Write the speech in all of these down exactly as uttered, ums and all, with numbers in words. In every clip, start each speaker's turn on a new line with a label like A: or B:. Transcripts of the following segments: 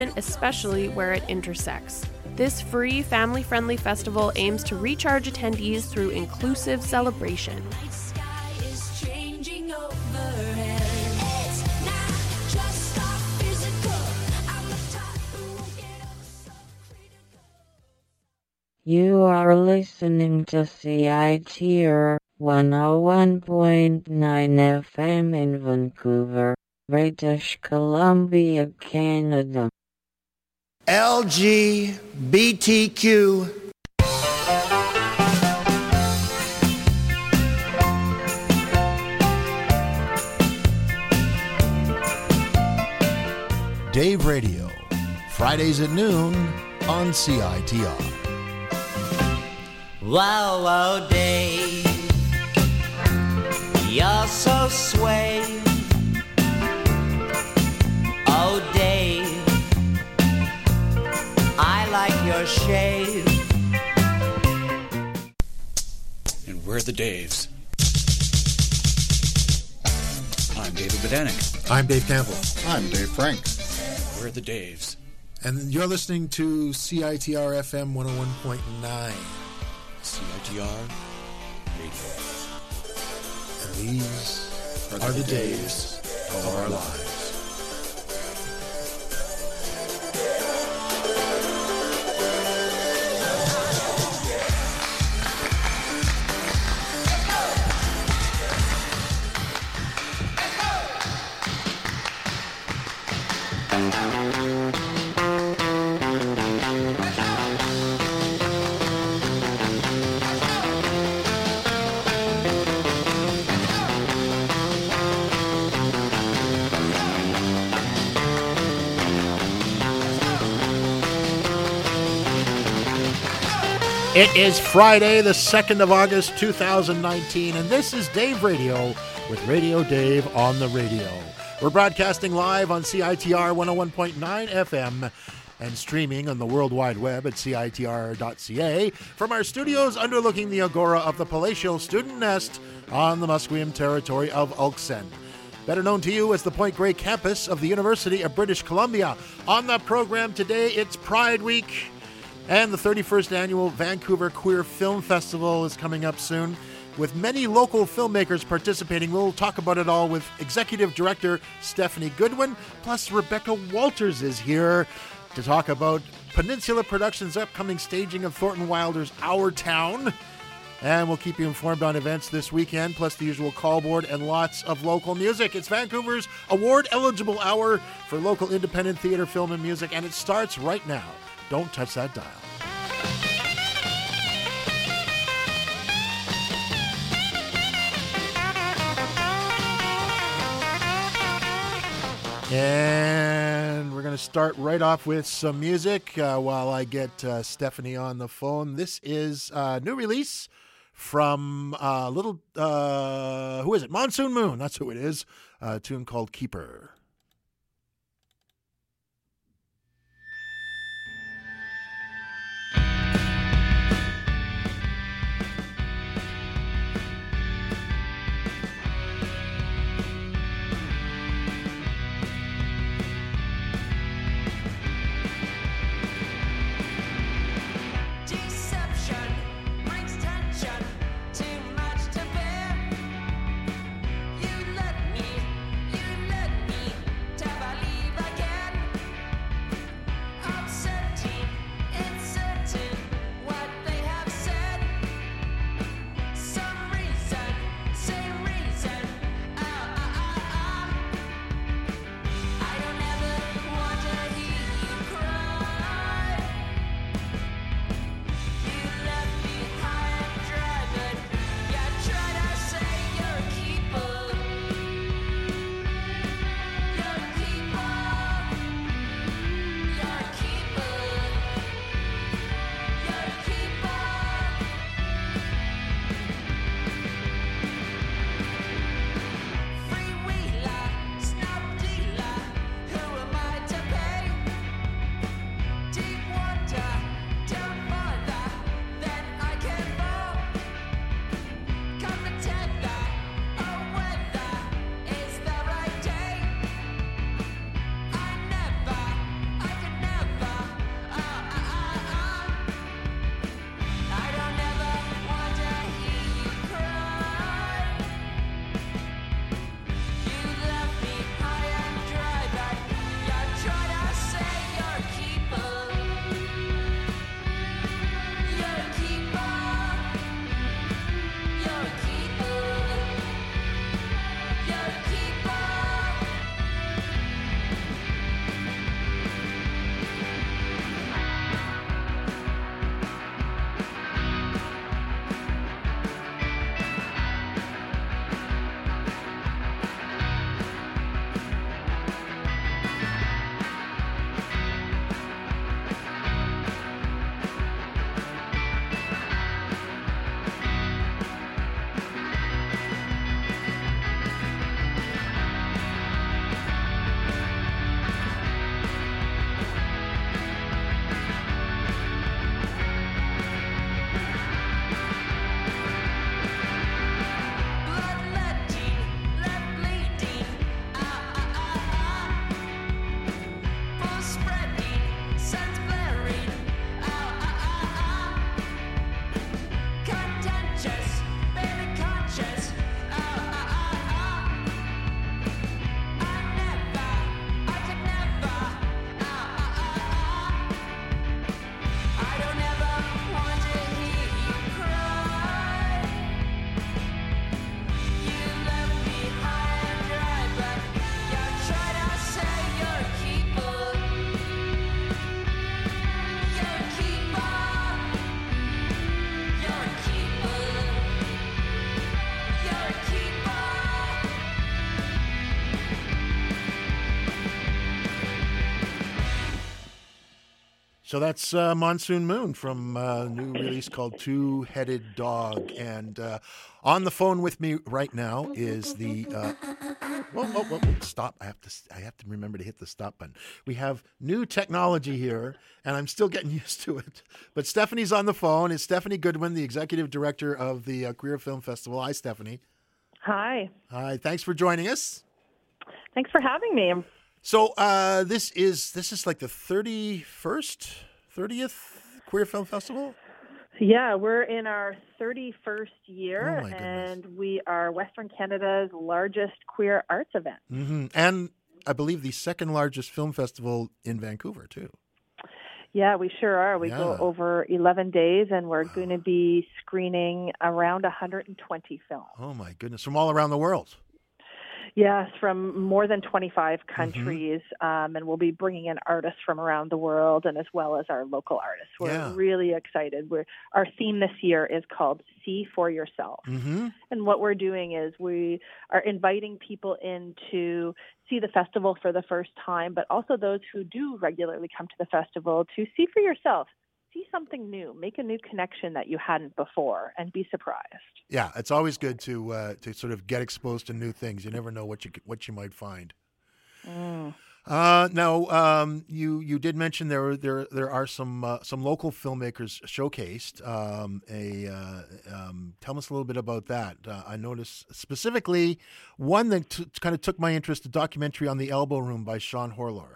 A: especially where it intersects. This free, family-friendly festival aims to recharge attendees through inclusive celebration.
B: You are listening to C I T R one oh one point nine F M in Vancouver, British Columbia, Canada.
C: L G B T Q.
D: Dave Radio, Fridays at noon on C I T R.
E: Wow, wow, Dave, you're so sway. Oh, Dave, I like your shave.
F: And we're the Daves. I'm David Bodanik.
D: I'm Dave Campbell.
G: I'm Dave Frank.
F: We're the Daves.
D: And you're listening to C I T R F M one oh one point nine.
F: C I T R Radio.
D: And these
F: are,
D: are
F: the,
D: the
F: days,
D: days
F: of
D: of
F: our
D: our
F: lives.
D: lives. It is Friday, the second of August, two thousand nineteen, and this is Dave Radio with Radio Dave on the radio. We're broadcasting live on C I T R one oh one point nine F M and streaming on the World Wide Web at C I T R dot C A from our studios underlooking the agora of the palatial student nest on the Musqueam territory of Ulksend. Better known to you as the Point Grey campus of the University of British Columbia. On the program today, it's Pride Week. And the thirty-first Annual Vancouver Queer Film Festival is coming up soon, with many local filmmakers participating. We'll talk about it all with Executive Director Stephanie Goodwin, plus Rebecca Walters is here to talk about Peninsula Productions' upcoming staging of Thornton Wilder's Our Town. And we'll keep you informed on events this weekend, plus the usual call board and lots of local music. It's Vancouver's award-eligible hour for local independent theater, film, and music, and it starts right now. Don't touch that dial. And we're going to start right off with some music uh, while I get uh, Stephanie on the phone. This is a new release from uh, little, uh, who is it? Monsoon Moon, that's who it is. A tune called Keeper.
H: Too much to bear. You let me, you let me
D: So that's uh, Monsoon Moon from a new release called Two-Headed Dog. And uh, on the phone with me right now is the... Uh, whoa, whoa, whoa, whoa, stop. I have to I have to remember to hit the stop button. We have new technology here, and I'm still getting used to it. But Stephanie's on the phone. It's Stephanie Goodwin, the executive director of the uh, Queer Film Festival. Hi, Stephanie.
G: Hi.
D: Hi. Thanks for joining us.
G: Thanks for having me.
D: So uh, this is this is like the thirty-first, thirtieth Queer Film Festival?
G: Yeah, we're in our thirty-first year,
D: Oh, my goodness.
G: and we are Western Canada's largest queer arts event.
D: Mm-hmm. And I believe the second largest film festival in Vancouver, too.
G: Yeah, we sure are. We go
D: Yeah.
G: over eleven days, and we're going to be screening around one hundred twenty films.
D: Oh, my goodness. From all around the world.
G: Yes, from more than twenty-five
D: Mm-hmm.
G: countries, um, and we'll be bringing in artists from around the world, and as well as our local artists. We're
D: Yeah.
G: really excited. We're, our theme this year is called See for Yourself.
D: Mm-hmm.
G: And what we're doing is we are inviting people in to see the festival for the first time, but also those who do regularly come to the festival to see for yourself. See something new, make a new connection that you hadn't before, and be surprised.
D: Yeah, it's always good to uh, to sort of get exposed to new things. You never know what you what you might find.
G: Mm.
D: Uh, now, um, you you did mention there there there are some uh, some local filmmakers showcased. Um, a uh, um, tell us a little bit about that. Uh, I noticed specifically one that t- kind of took my interest: a documentary on the Elbow Room by Sean Horlor.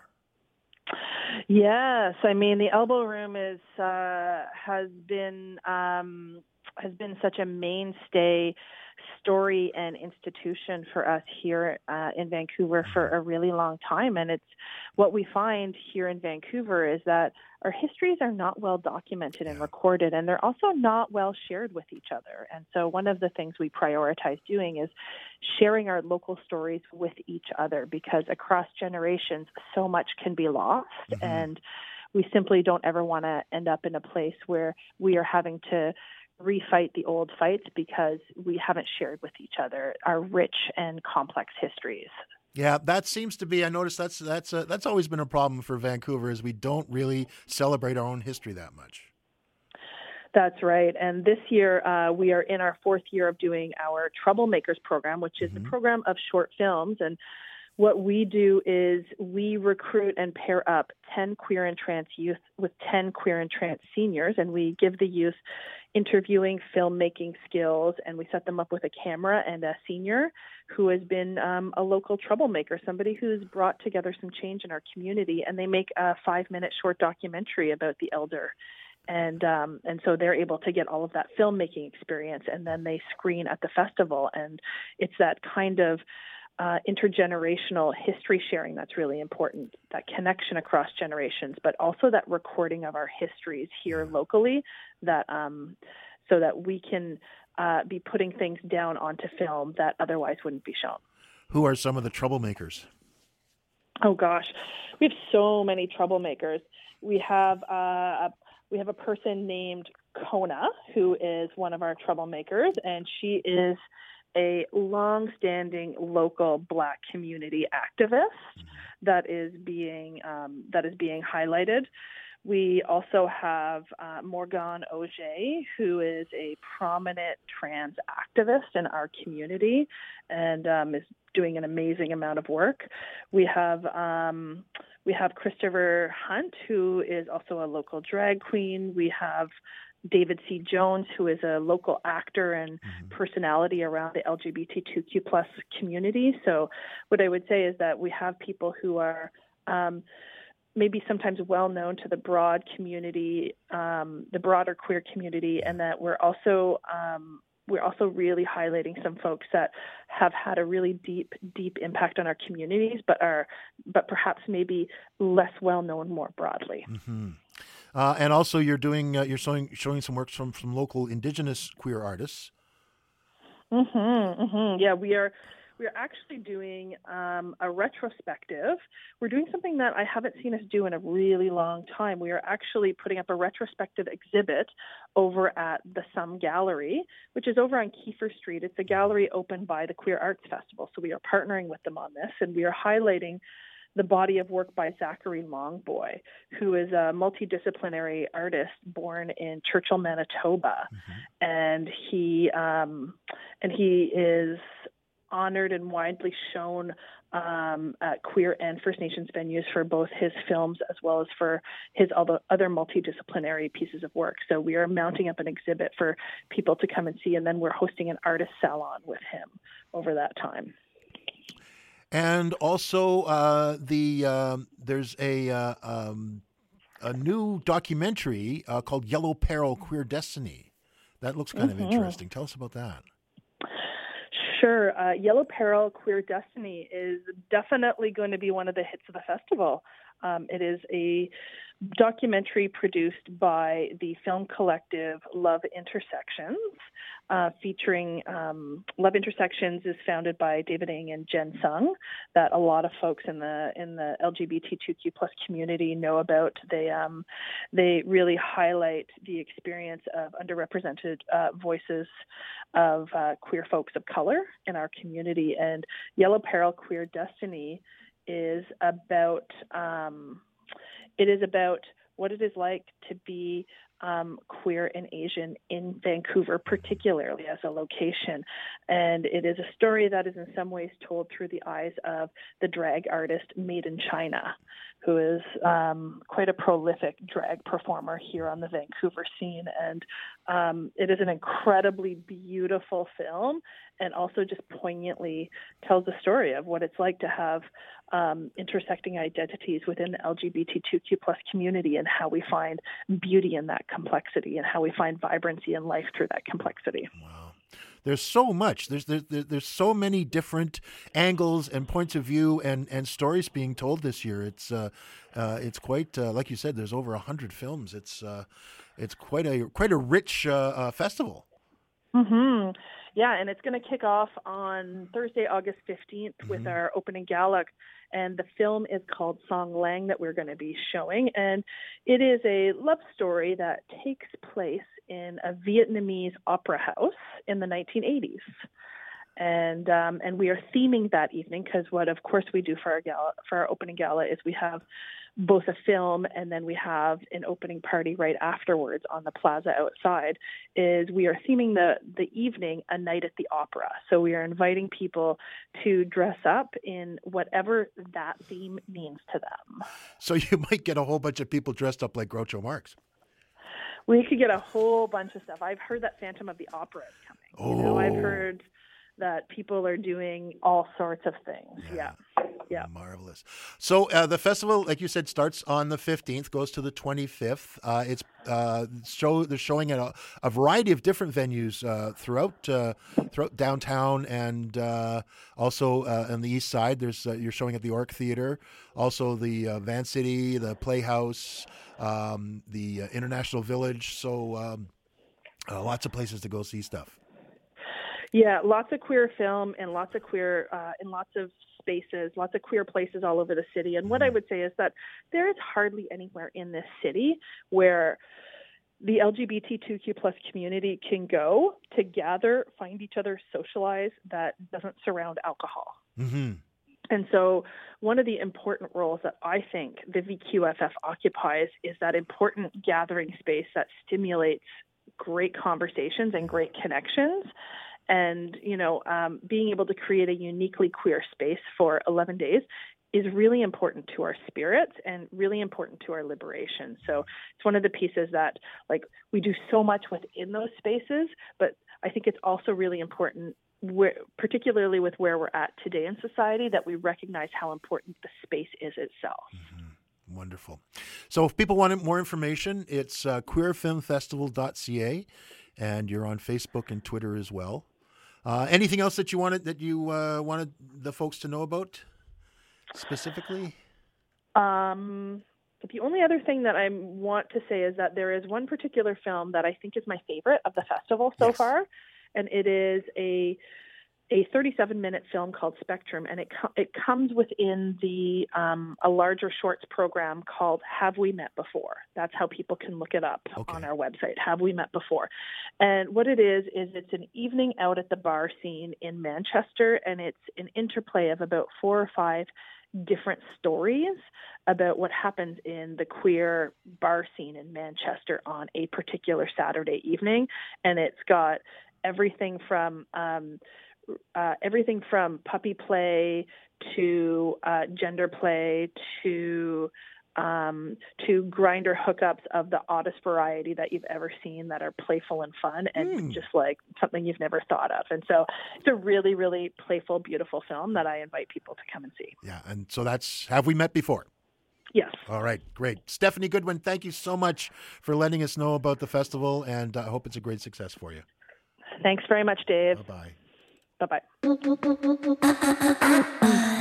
G: Yes, I mean the Elbow Room is uh, has been um, has been such a mainstay story and institution for us here uh, in Vancouver for a really long time. And it's what we find here in Vancouver is that our histories are not well documented and recorded, and they're also not well shared with each other. And so one of the things we prioritize doing is sharing our local stories with each other, because across generations, so much can be lost. Mm-hmm. And we simply don't ever want to end up in a place where we are having to refight the old fights because we haven't shared with each other our rich and complex histories.
D: Yeah, that seems to be. I noticed that's that's a, that's always been a problem for Vancouver, is we don't really celebrate our own history that much.
G: That's right. And this year uh, we are in our fourth year of doing our Troublemakers program, which is mm-hmm. a program of short films. And what we do is we recruit and pair up ten queer and trans youth with ten queer and trans seniors, and we give the youth interviewing, filmmaking skills, and we set them up with a camera and a senior who has been um, a local troublemaker, somebody who's brought together some change in our community, and they make a five-minute short documentary about the elder. And um, and so they're able to get all of that filmmaking experience, and then they screen at the festival. And it's that kind of uh, intergenerational history sharing that's really important, that connection across generations, but also that recording of our histories here locally, that um, so that we can uh, be putting things down onto film that otherwise wouldn't be shown.
D: Who are some of the troublemakers?
G: Oh, gosh. We have so many troublemakers. We have uh, a We have a person named Kona, who is one of our troublemakers, and she is a long-standing local Black community activist that is being um, that is being highlighted. We also have uh, Morgan Auger, who is a prominent trans activist in our community and um, is doing an amazing amount of work. We have um, we have Christopher Hunt, who is also a local drag queen. We have David C. Jones, who is a local actor and mm-hmm. personality around the L G B T Q plus community. So what I would say is that we have people who are um, maybe sometimes well known to the broad community, um, the broader queer community, and that we're also um, we're also really highlighting some folks that have had a really deep, deep impact on our communities, but are but perhaps maybe less well known more broadly.
D: Mm-hmm. Uh, and also, you're doing uh, you're showing showing some works from, from local Indigenous queer artists.
G: Mm-hmm, mm-hmm. Yeah, we are we are actually doing um, a retrospective. We're doing something that I haven't seen us do in a really long time. We are actually putting up a retrospective exhibit over at the Sum Gallery, which is over on Kiefer Street. It's a gallery opened by the Queer Arts Festival, so we are partnering with them on this, and we are highlighting the body of work by Zachary Longboy, who is a multidisciplinary artist born in Churchill, Manitoba, mm-hmm. and he um, and he is honored and widely shown um, at queer and First Nations venues for both his films as well as for his other, other multidisciplinary pieces of work. So we are mounting up an exhibit for people to come and see, and then we're hosting an artist salon with him over that time.
D: And also, uh, the um, there's a uh, um, a new documentary uh, called Yellow Peril: Queer Destiny. That looks kind mm-hmm. of interesting. Tell us about that.
G: Sure. Uh, Yellow Peril: Queer Destiny is definitely going to be one of the hits of the festival. Um, it is a documentary produced by the film collective Love Intersections, uh, featuring um, Love Intersections is founded by David Ng and Jen Sung, that a lot of folks in the in the L G B T Q plus community know about. They um, they really highlight the experience of underrepresented uh, voices of uh, queer folks of color in our community. And Yellow Peril: Queer Destiny is about um, it is about what it is like to be um, queer and Asian in Vancouver, particularly as a location. And it is a story that is in some ways told through the eyes of the drag artist Made in China, who is um, quite a prolific drag performer here on the Vancouver scene. And um, it is an incredibly beautiful film, and also just poignantly tells the story of what it's like to have um, intersecting identities within the L G B T Q plus community, and how we find beauty in that complexity, and how we find vibrancy in life through that complexity.
D: Wow. There's so much. There's there's there's so many different angles and points of view and, and stories being told this year. It's uh, uh, it's quite uh, like you said. There's over a hundred films. It's uh, it's quite a quite a rich uh, uh, festival.
G: Mm-hmm. Yeah, and it's going to kick off on Thursday, August fifteenth, mm-hmm. with our opening gala. And the film is called Song Lang that we're going to be showing. And it is a love story that takes place in a Vietnamese opera house in the nineteen eighties. And um, and we are theming that evening, because what, of course, we do for our gala, for our opening gala is we have both a film and then we have an opening party right afterwards on the plaza outside. Is we are theming the the evening A Night at the Opera. So we are inviting people to dress up in whatever that theme means to them.
D: So you might get a whole bunch of people dressed up like Groucho Marx.
G: We could get a whole bunch of stuff. I've heard that Phantom of the Opera is coming.
D: Oh.
G: You know, I've heard that people are doing all sorts of things. Yeah. Yeah. yeah.
D: Marvelous. So uh, the festival, like you said, starts on the fifteenth, goes to the twenty-fifth. Uh, it's uh, show they're showing at a, a variety of different venues uh, throughout uh, throughout downtown, and uh, also uh, on the east side. There's uh, you're showing at the Orc Theater, also the uh, Van City, the Playhouse, um, the uh, International Village. So um, uh, lots of places to go see stuff.
G: Yeah, lots of queer film and lots of queer uh, in lots of spaces, lots of queer places all over the city. And what I would say is that there is hardly anywhere in this city where the L G B T Q plus community can go to gather, find each other, socialize, that doesn't surround alcohol.
D: Mm-hmm.
G: And so one of the important roles that I think the V Q F F occupies is that important gathering space that stimulates great conversations and great connections. And, you know, um, being able to create a uniquely queer space for eleven days is really important to our spirits and really important to our liberation. So it's one of the pieces that, like, we do so much within those spaces, but I think it's also really important, where, particularly with where we're at today in society, that we recognize how important the space is itself.
D: Mm-hmm. Wonderful. So if people want more information, it's uh, queer film festival dot c a, and you're on Facebook and Twitter as well. Uh, anything else that you wanted that you uh, wanted the folks to know about specifically?
G: Um, the only other thing that I want to say is that there is one particular film that I think is my favorite of the festival so
D: yes.
G: far, and it is a a thirty-seven minute film called Spectrum, and it co- it comes within the um, a larger shorts program called Have We Met Before? That's how people can look it up
D: okay.
G: on our website, Have We Met Before? And what it is, is it's an evening out at the bar scene in Manchester, and it's an interplay of about four or five different stories about what happens in the queer bar scene in Manchester on a particular Saturday evening. And it's got everything from um, uh, everything from puppy play to uh, gender play to um, to grinder hookups of the oddest variety that you've ever seen that are playful and fun and mm. just like something you've never thought of. And so it's a really, really playful, beautiful film that I invite people to come and see.
D: Yeah. And so that's, have we met before?
G: Yes.
D: All right. Great. Stephanie Goodwin, thank you so much for letting us know about the festival, and I hope it's a great success for you.
G: Thanks very much, Dave.
D: Bye-bye.
G: Bye-bye.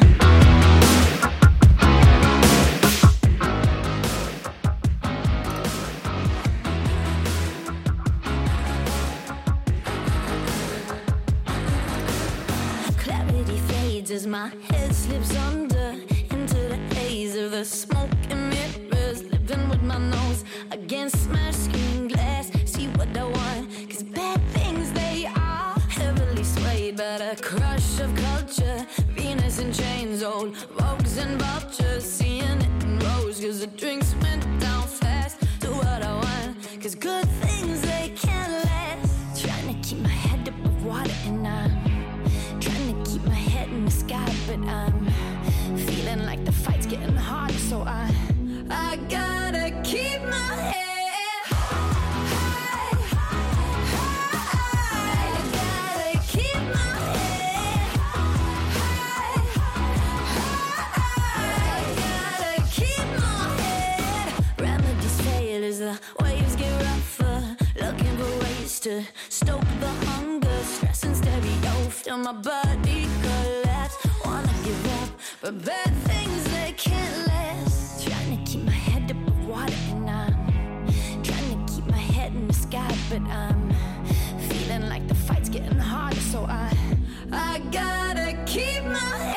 H: As my head slips under into the haze of the smoke and mirrors, living with my nose against my screen glass. See what I want, cause bad things they are heavily swayed by the crush of culture. Venus in chains, old rogues and vultures, seeing it in rows, cause the drinks went down fast. Do what I want, cause good things they can't last. Trying to keep my head above water and I'm trying to keep my head in the sky, but I'm feeling like the fight's getting harder, so I I gotta keep my head high, high. I gotta keep my head high, high. I gotta keep my head. Remedies fail as the waves get rougher, looking for ways to stoke the hunger, stress and stereo, feel my body collapse. Wanna give up, but bad things they can't last. Trying to keep my head above water and I'm trying to keep my head in the sky, but I'm feeling like the fight's getting harder, so I I gotta keep my head.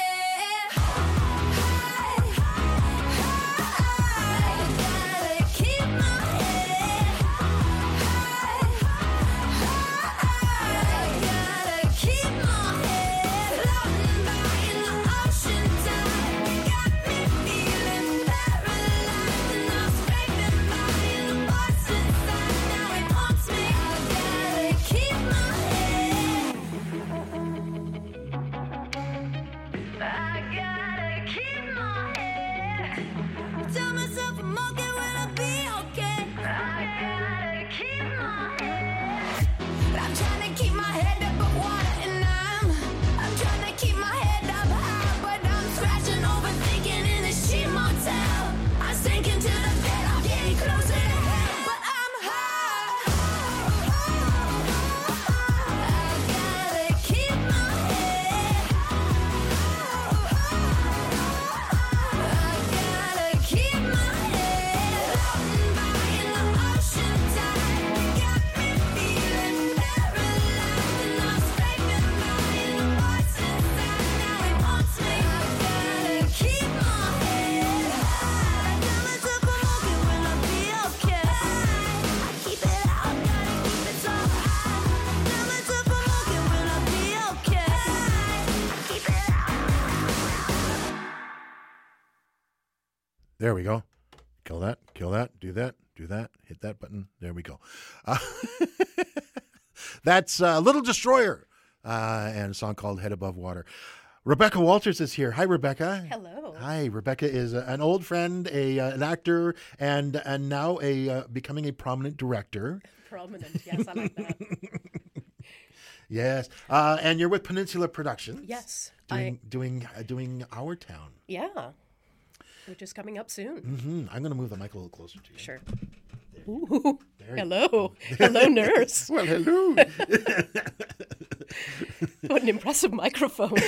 D: There we go. Kill that, kill that, do that, do that, hit that button. There we go. Uh, that's uh, Little Destroyer uh, and a song called Head Above Water. Rebecca Walters is here. Hi, Rebecca.
I: Hello.
D: Hi, Rebecca is a, an old friend, a uh, an actor, and and now a uh, becoming a prominent director.
I: Prominent, yes, I like that.
D: Yes, uh, and you're with Peninsula Productions.
I: Yes,
D: doing
I: I...
D: doing uh, doing Our Town.
I: Yeah, which is coming up soon.
D: Mm-hmm. I'm going to move the mic a little closer to you.
I: Sure. Ooh, hello, hello, nurse.
D: Well, hello.
I: What an impressive microphone.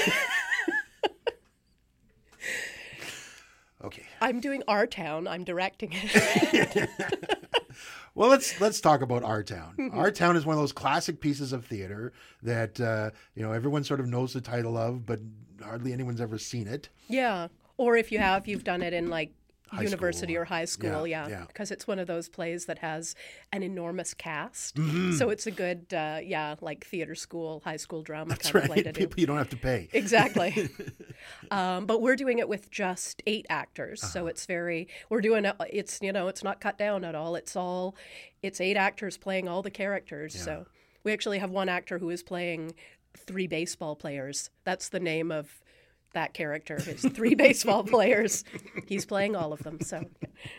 D: Okay.
I: I'm doing Our Town. I'm directing it.
D: Well, let's let's talk about Our Town. Our Town is one of those classic pieces of theater that uh, you know everyone sort of knows the title of, but hardly anyone's ever seen it.
I: Yeah, or if you have, you've done it in like
D: high
I: university
D: school.
I: or high school,
D: Yeah,
I: yeah,
D: yeah.
I: because it's one of those plays that has an enormous cast.
D: Mhm.
I: So it's a good, uh, yeah, like theater school, high school drama
D: That's
I: kind of play to
D: right.
I: do.
D: People you don't have to pay.
I: Exactly. um, but we're doing it with just eight actors,
D: Uh-huh.
I: so it's very. We're doing it. It's you know, it's not cut down at all. It's all. It's eight actors playing all the characters.
D: Yeah.
I: So we actually have one actor who is playing three baseball players. That's the name of that character. Is three baseball players. He's playing all of them. So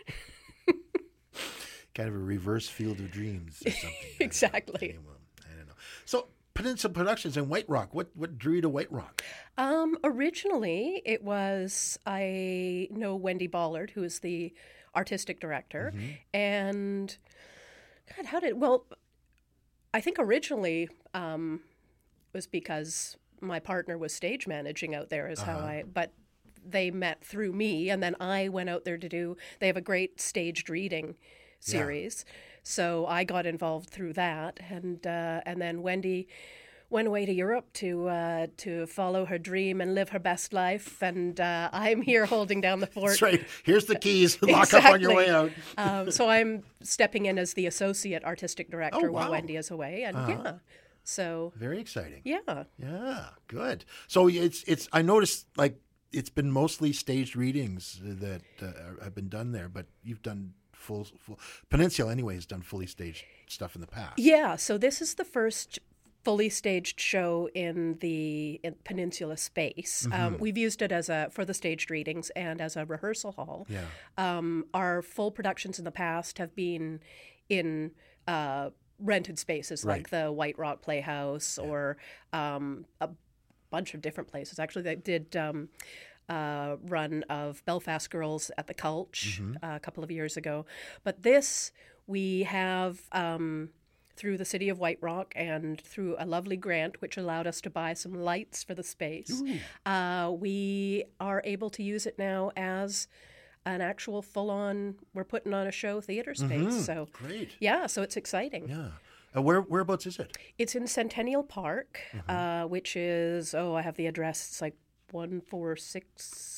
D: Kind of a reverse Field of Dreams or something.
I: exactly.
D: I don't know. I don't know. So Peninsula Productions in White Rock. What what drew you to White Rock?
I: Um, originally, it was I know Wendy Ballard, who is the artistic director,
D: Mm-hmm.
I: and God, how did well? I think originally um, was because my partner was stage managing out there, is how
D: Uh-huh.
I: I. But they met through me, and then I went out there to do. They have a great staged reading series, so I got involved through that, and uh, and then Wendy went away to Europe to uh, to follow her dream and live her best life, and uh, I'm here holding down the fort.
D: That's right. Here's the keys. Lock up on your way out.
I: um, so I'm stepping in as the associate artistic director
D: Oh,
I: while
D: wow.
I: Wendy is away, and
D: Uh-huh.
I: yeah, so
D: Very exciting.
I: yeah,
D: Yeah, good. So it's it's. I noticed like it's been mostly staged readings that uh, have been done there, but you've done full, full Peninsula anyway has done fully staged stuff in the past.
I: yeah. So this is the first fully staged show in the in Peninsula space.
D: Mm-hmm.
I: Um, we've used it as a for the staged readings and as a rehearsal hall.
D: Yeah.
I: Um, our full productions in the past have been in uh, rented spaces
D: Right.
I: like the White Rock Playhouse or um, a bunch of different places. Actually, they did um, a run of Belfast Girls at the Culch
D: Mm-hmm.
I: uh, a couple of years ago. But this we have um, through the city of White Rock and through a lovely grant which allowed us to buy some lights for the space. Uh, we are able to use it now as an actual full-on, we're putting on a show theater space. So
D: Great.
I: yeah, so it's exciting.
D: Yeah. Uh, where whereabouts is it?
I: It's in Centennial Park, uh, which is, oh, I have the address. It's like one four six.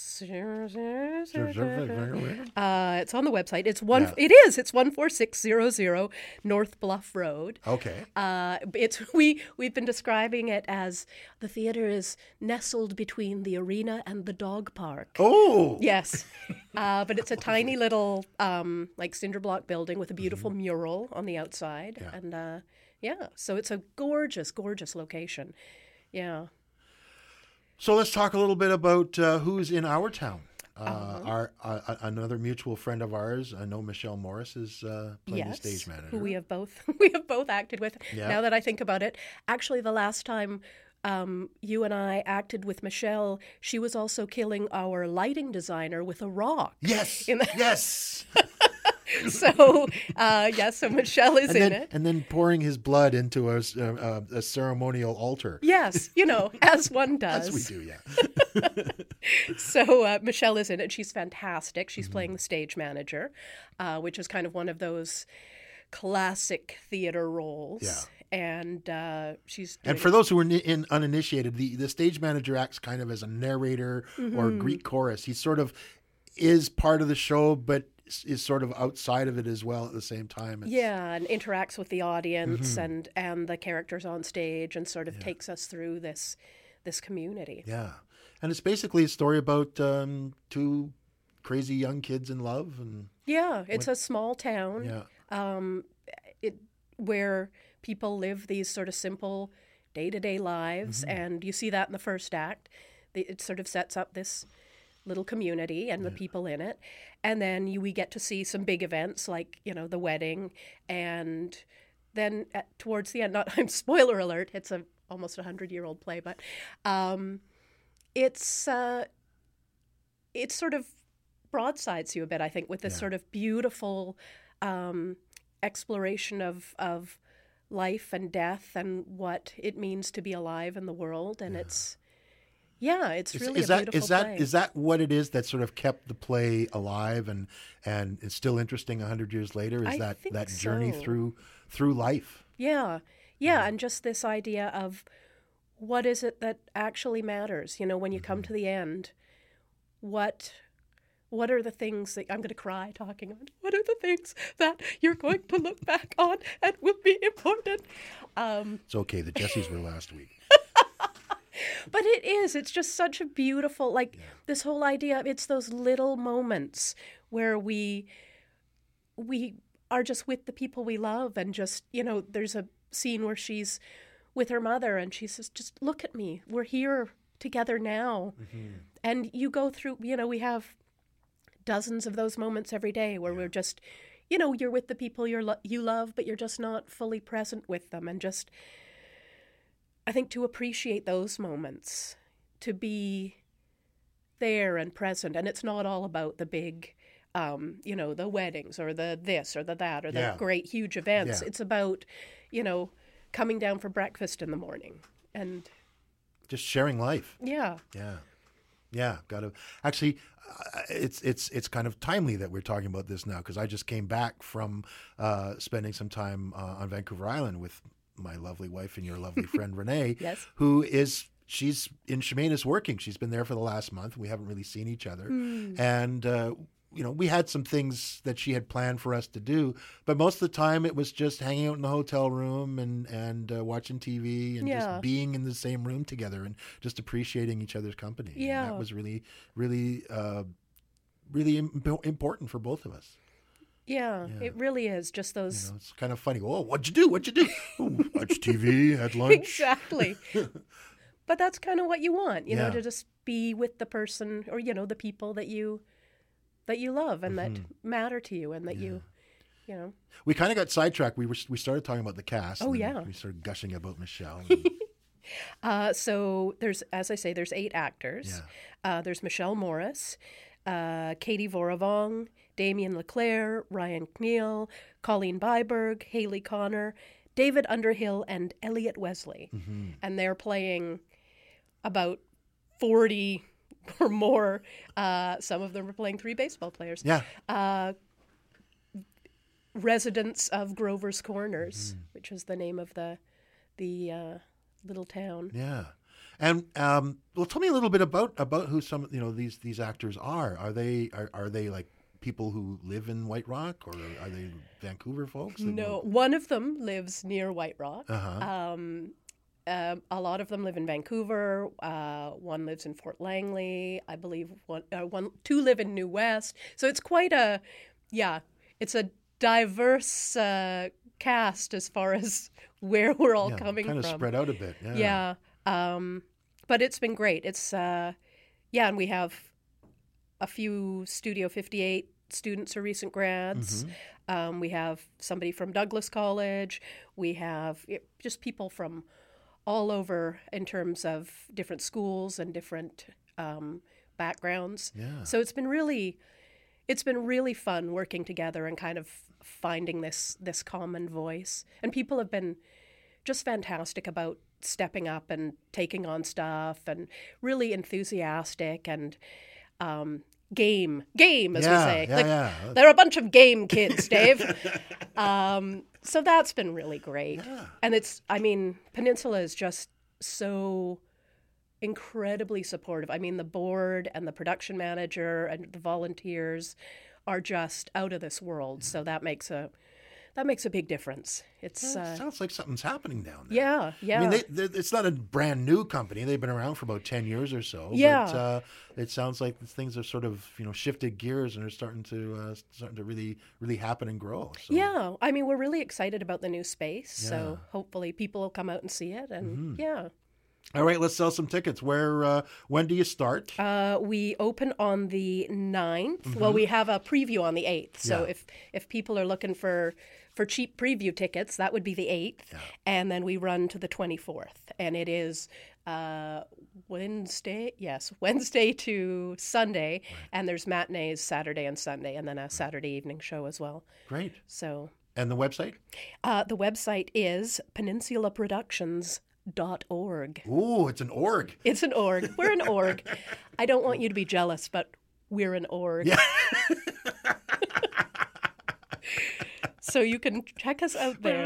I: Uh, it's on the website. It's one.
D: Yeah.
I: It is. It's one four six zero zero North Bluff Road.
D: Okay.
I: Uh, it's we we've been describing it as the theater is nestled between the arena and the dog park.
D: Oh.
I: Yes, uh, but it's a tiny little um, like cinder block building with a beautiful mural on the outside,
D: Yeah.
I: and uh, yeah, so it's a gorgeous, gorgeous location. Yeah.
D: So let's talk a little bit about uh, who's in our town. Uh,
I: Uh-huh.
D: Our uh, another mutual friend of ours, I know Michelle Morris is uh, playing
I: Yes,
D: the stage manager.
I: who we have both we have both acted with.
D: Yeah.
I: Now that I think about it, actually, the last time um, you and I acted with Michelle, she was also killing our lighting designer with a rock.
D: Yes.
I: In the-
D: Yes.
I: So uh, yeah, so Michelle is
D: and
I: in
D: then
I: it.
D: and then pouring his blood into a, s- uh, uh, a ceremonial altar.
I: Yes, you know, as one does.
D: As we do, yeah.
I: So uh, Michelle is in it. She's fantastic. She's
D: Mm-hmm.
I: playing the stage manager, uh, which is kind of one of those classic theater roles.
D: Yeah.
I: And uh, she's
D: And
I: doing
D: for those who are ni- in, uninitiated, the, the stage manager acts kind of as a narrator
I: Mm-hmm.
D: or Greek chorus. He sort of is part of the show, but is- is sort of outside of it as well at the same time. It's,
I: Yeah, and interacts with the audience
D: Mm-hmm.
I: and and the characters on stage, and sort of takes us through this this community.
D: Yeah. And it's basically a story about um, two crazy young kids in love. And
I: Yeah, it's a small town.
D: yeah.
I: um, it where people live these sort of simple day-to-day lives,
D: Mm-hmm.
I: and you see that in the first act. The- It sort of sets up this little community and the people in it, and then you, we get to see some big events like you know the wedding, and then at, towards the end, not I'm spoiler alert. It's a almost a hundred year old play, but um, it's uh, it's sort of broadsides you a bit, I think, with this
D: Yeah.
I: sort of beautiful um, exploration of of life and death and what it means to be alive in the world, and it's yeah, it's
D: Is,
I: really
D: is
I: a
D: that
I: beautiful
D: is that
I: play.
D: is that what it is that sort of kept the play alive and and it's still interesting a hundred years later? Is
I: I
D: that
I: think
D: that journey
I: so.
D: through through life?
I: Yeah, yeah, and just this idea of what is it that actually matters? You know, when you come to the end, what what are the things that I'm going to cry talking about? What are the things that you're going to look back on and will be important? Um,
D: It's okay. The Jessies were last week.
I: But it is. It's just such a beautiful, like yeah. this whole idea. It's those little moments where we we are just with the people we love, and just, you know, there's a scene where she's with her mother and she says, just look at me. We're here together now. Mm-hmm. And you go through, you know, we have dozens of those moments every day where yeah. we're just, you know, you're with the people you're lo- you love, but you're just not fully present with them. And just, I think to appreciate those moments, to be there and present. And it's not all about the big, um, you know, the weddings or the this or the that or the
D: yeah.
I: great, huge events. Yeah. It's about, you know, coming down for breakfast in the morning and
D: just sharing life.
I: Yeah.
D: Yeah. Yeah. Got to actually, uh, it's, it's, it's kind of timely that we're talking about this now, because I just came back from uh, spending some time uh, on Vancouver Island with my lovely wife and your lovely friend Renee,
I: yes.
D: who is, she's in Chemainus working. She's been there for the last month. We haven't really seen each other. Mm. And, uh, you know, we had some things that she had planned for us to do, but most of the time it was just hanging out in the hotel room and, and uh, watching T V and
I: yeah.
D: just being in the same room together and just appreciating each other's company.
I: Yeah.
D: And that was really, really, uh, really Im- important for both of us.
I: Yeah, yeah, it really is. Just those.
D: You know, it's kind of funny. Oh, what'd you do? What'd you do? Oh, watch T V, had lunch.
I: Exactly. But that's kind of what you want, you
D: yeah.
I: know, to just be with the person or, you know, the people that you that you love and mm-hmm. that matter to you and that yeah. you, you know.
D: We kind of got sidetracked. We were we started talking about the cast.
I: Oh,
D: and
I: yeah.
D: We started gushing about Michelle. And...
I: uh, so there's, as I say, there's eight actors.
D: Yeah.
I: Uh, there's Michelle Morris, uh, Katie Voravong, Damien Leclerc, Ryan Kneale, Colleen Byberg, Haley Connor, David Underhill, and Elliot Wesley. Mm-hmm. And they're playing about forty or more. Uh, some of them are playing three baseball players.
D: Yeah.
I: Uh, residents of Grover's Corners, mm-hmm. which is the name of the the uh, little town.
D: Yeah. And um, well, tell me a little bit about about who some you know these these actors are. Are they are, are they like people who live in White Rock, or are they Vancouver folks?
I: No, one of them lives near White Rock.
D: Uh-huh.
I: Um, uh, a lot of them live in Vancouver. Uh, one lives in Fort Langley. I believe one, uh, one, two live in New West. So it's quite a, yeah, it's a diverse uh, cast as far as where we're all
D: yeah,
I: coming
D: kind
I: from.
D: Kind of spread out a bit. Yeah.
I: Yeah. Um, but it's been great. It's, uh, yeah, and we have a few Studio fifty-eight students or recent grads. Mm-hmm. Um, we have somebody from Douglas College. We have it, just people from all over in terms of different schools and different um, backgrounds.
D: Yeah.
I: So it's been really, it's been really fun working together and kind of finding this this common voice. And people have been just fantastic about stepping up and taking on stuff and really enthusiastic and um, game, game, as
D: yeah,
I: we say.
D: Yeah,
I: like,
D: yeah.
I: They're a bunch of game kids, Dave. um, so that's been really great.
D: Yeah.
I: And it's, I mean, Peninsula is just so incredibly supportive. I mean, the board and the production manager and the volunteers are just out of this world. So that makes a that makes a big difference. It's
D: well, it
I: uh,
D: sounds like something's happening down there.
I: Yeah, yeah.
D: I mean, they, it's not a brand new company. They've been around for about ten years or so.
I: Yeah.
D: But uh, it sounds like things have sort of, you know, shifted gears and are starting to uh, starting to really, really happen and grow. So.
I: Yeah. I mean, we're really excited about the new space.
D: Yeah.
I: So hopefully people will come out and see it. And
D: mm-hmm.
I: yeah.
D: All right, let's sell some tickets. Where, uh, when do you start?
I: Uh, we open on the ninth. Mm-hmm. Well, we have a preview on the eighth. So
D: yeah.
I: if if people are looking for, for cheap preview tickets, that would be the eighth.
D: Yeah.
I: And then we run to the twenty-fourth. And it is uh, Wednesday, yes, Wednesday to Sunday. Right. And there's matinees Saturday and Sunday, and then a Saturday evening show as well.
D: Great.
I: So.
D: And the website?
I: Uh, the website is Peninsula Productions. Dot org.
D: Ooh, it's an org.
I: It's an org. We're an org. I don't want you to be jealous, but we're an org.
D: Yeah.
I: So you can check us out there.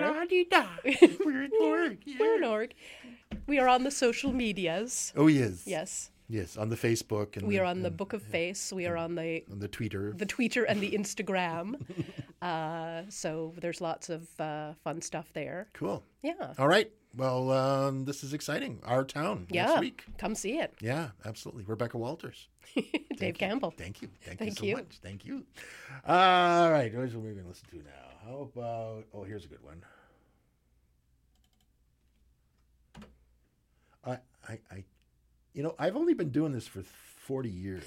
D: We're an org. Yeah.
I: We're an org. We are on the social medias.
D: Oh, yes.
I: Yes.
D: Yes, on the Facebook. And
I: we
D: the,
I: are on the
D: and,
I: Book of Face. We are on the
D: on the Tweeter.
I: the Tweeter and the Instagram. uh, so there's lots of uh, fun stuff there.
D: Cool.
I: Yeah.
D: All right. Well, um, this is exciting. Our town
I: yeah.
D: next week.
I: Come see it.
D: Yeah, absolutely. Rebecca Walters.
I: Dave
D: you.
I: Campbell.
D: Thank you. Thank,
I: Thank
D: you
I: you.
D: so much. Thank you. All right. What are we going to listen to now? How about, oh, here's a good one. I, I, I, you know, I've only been doing this for forty years.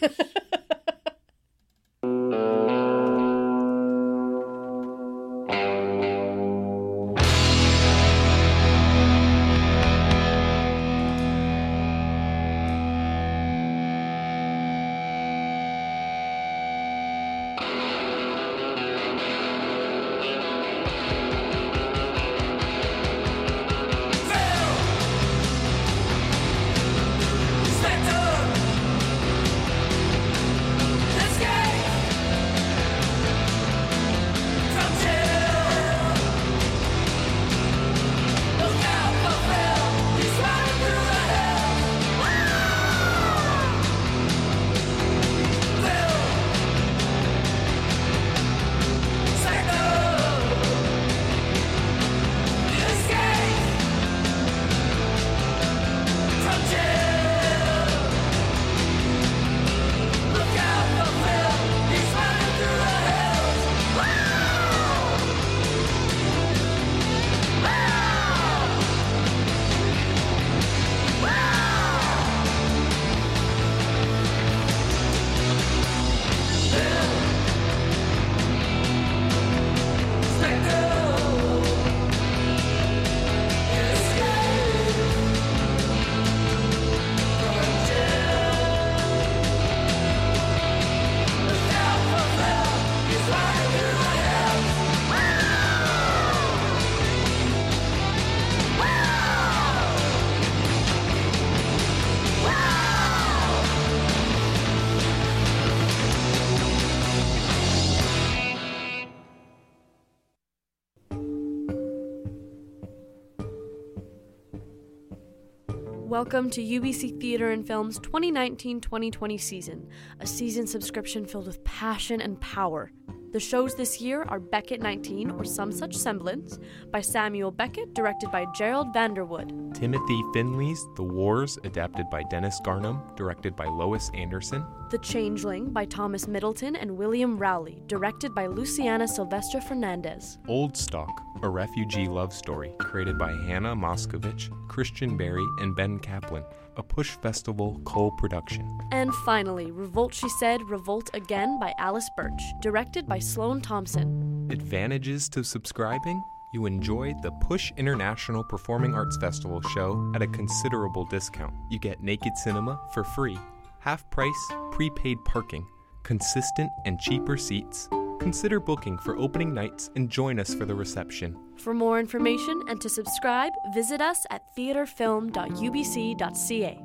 A: Welcome to U B C Theatre and Film's twenty nineteen twenty twenty season, a season subscription filled with passion and power. The shows this year are Beckett nineteen, or Some Such Semblance, by Samuel Beckett, directed by Gerald Vanderwood.
J: Timothy Finley's The Wars, adapted by Dennis Garnham, directed by Lois Anderson.
A: The Changeling, by Thomas Middleton and William Rowley, directed by Luciana Silvestre Fernandez.
J: Old Stock, a refugee love story, created by Hannah Moscovich, Christian Berry, and Ben Kaplan. A Push Festival co-production.
A: And finally, Revolt She Said, Revolt Again by Alice Birch, directed by Sloan Thompson.
J: Advantages to subscribing? You enjoy the Push International Performing Arts Festival show at a considerable discount. You get naked cinema for free, half price, prepaid parking, consistent and cheaper seats. Consider booking for opening nights and join us for the reception.
A: For more information and to subscribe, visit us at theatre film dot u b c dot c a.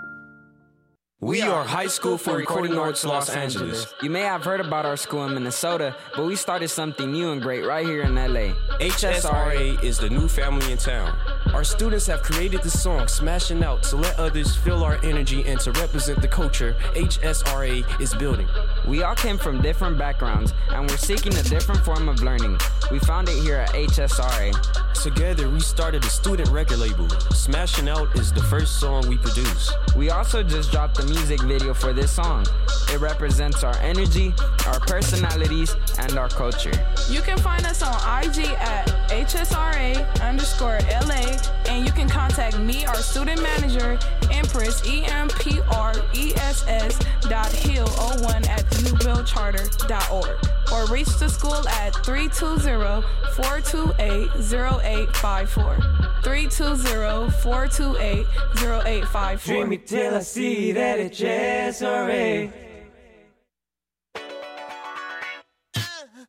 K: We are High School for Recording Arts Los Angeles.
L: You may have heard about our school in Minnesota, but we started something new and great right here in L A.
K: H S R A is the new family in town. Our students have created the song Smashing Out to let others feel our energy and to represent the culture H S R A is building.
L: We all came from different backgrounds, and we're seeking a different form of learning. We found it here at H S R A.
K: Together, we started a student record label. Smashing Out is the first song we produce.
L: We also just dropped the music video for this song. It represents our energy, our personalities, and our culture.
M: You can find us on I G at H S R A underscore L A, and you can contact me, our student manager, Empress, E M P R E S S dot Hill oh one at u bill charter dot org, or reach the school at three two zero, four two eight, zero eight five four. three two zero, four two eight, zero eight five four.
N: Dream me till I see that H S R A.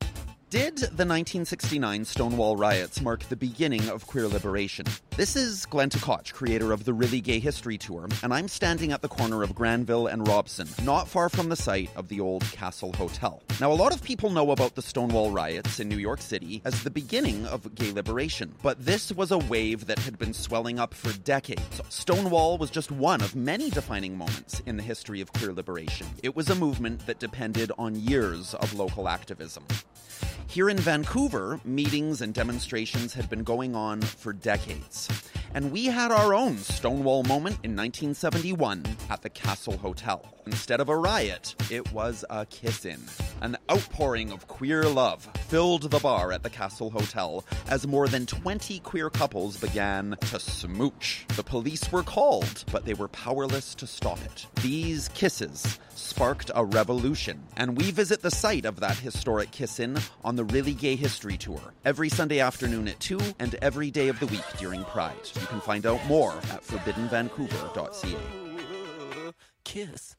O: Did the nineteen sixty-nine Stonewall riots mark the beginning of queer liberation? This is Glenn Tkach, creator of the Really Gay History Tour, and I'm standing at the corner of Granville and Robson, not far from the site of the old Castle Hotel. Now, a lot of people know about the Stonewall riots in New York City as the beginning of gay liberation, but this was a wave that had been swelling up for decades. Stonewall was just one of many defining moments in the history of queer liberation. It was a movement that depended on years of local activism. Here in Vancouver, meetings and demonstrations had been going on for decades. And we had our own Stonewall moment in nineteen seventy-one at the Castle Hotel. Instead of a riot, it was a kiss-in. An outpouring of queer love filled the bar at the Castle Hotel as more than twenty queer couples began to smooch. The police were called, but they were powerless to stop it. These kisses sparked a revolution, and we visit the site of that historic kiss-in on the Really Gay History Tour every Sunday afternoon at two and every day of the week during Pride. You can find out more at forbidden vancouver dot c a.
K: Kiss.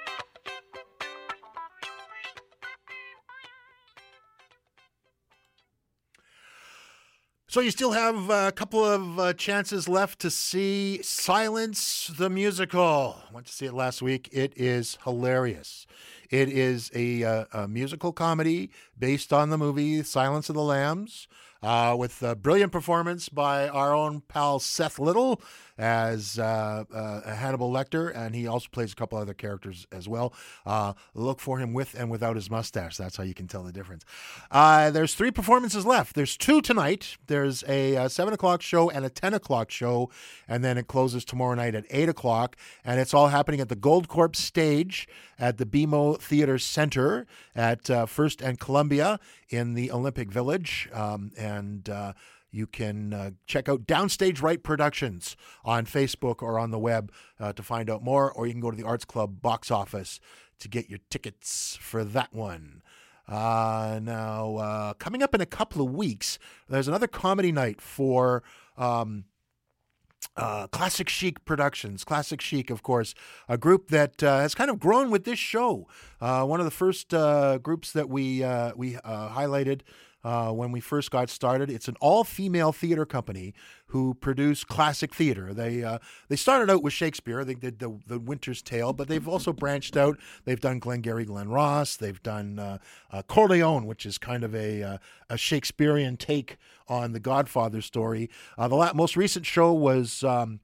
D: So you still have a couple of uh, chances left to see Silence the Musical. I went to see it last week. It is hilarious. It is a, uh, a musical comedy based on the movie Silence of the Lambs, uh, with a brilliant performance by our own pal Seth Little as uh, uh, Hannibal Lecter, and he also plays a couple other characters as well. Uh, look for him with and without his mustache. That's how you can tell the difference. Uh, there's three performances left. There's two tonight. There's a, a seven o'clock show and a ten o'clock show, and then it closes tomorrow night at eight o'clock, and it's all happening at the Gold Corp stage at the B M O Theater Center at uh, First and Columbia in the Olympic Village, um, and uh, you can uh, check out Downstage Right Productions on Facebook or on the web uh, to find out more, or you can go to the Arts Club box office to get your tickets for that one. Uh, now, uh, coming up in a couple of weeks, there's another comedy night for um, uh, Classic Chic Productions. Classic Chic, of course, a group that uh, has kind of grown with this show. Uh, one of the first uh, groups that we uh, we uh, highlighted Uh, when we first got started. It's an all-female theater company who produce classic theater. They uh, they started out with Shakespeare. They did the, the Winter's Tale, but they've also branched out. They've done Glengarry Glen Ross. They've done uh, uh, Corleone, which is kind of a uh, a Shakespearean take on the Godfather story. Uh, the la- most recent show was um,